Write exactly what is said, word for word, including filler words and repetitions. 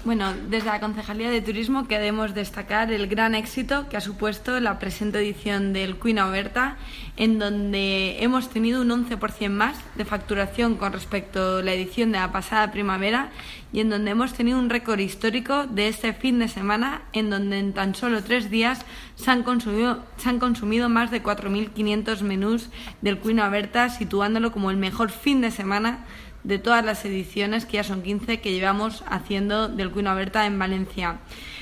Bueno, desde la Concejalía de Turismo queremos destacar el gran éxito que ha supuesto la presente edición del Cuina Oberta, en donde hemos tenido un once por ciento más de facturación con respecto a la edición de la pasada primavera y en donde hemos tenido un récord histórico de este fin de semana, en donde en tan solo tres días se han consumido, se han consumido más de cuatro mil quinientos menús del Cuina Oberta, situándolo como el mejor fin de semana de todas las ediciones, que ya son quince, que llevamos haciendo del Cuina Oberta en Valencia.